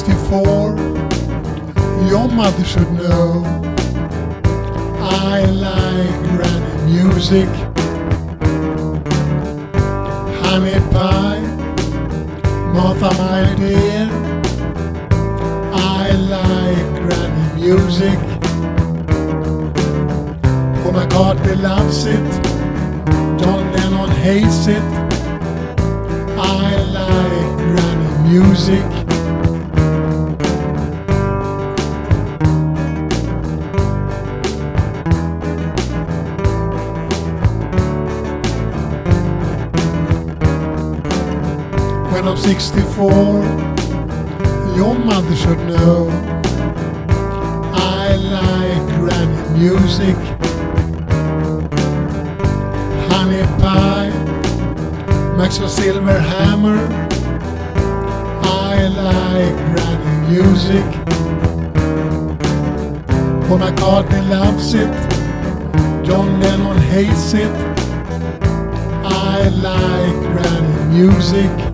64, your mother should know I like granny music. Honey pie, Martha my dear, I like granny music. Paul McCartney loves it, John Lennon hates it. I like granny music. When I'm 64, your mother should know I like granny music. Honey pie, Maxwell Silver Hammer, I like granny music. Paul McCartney loves it, John Lennon hates it. I like granny music.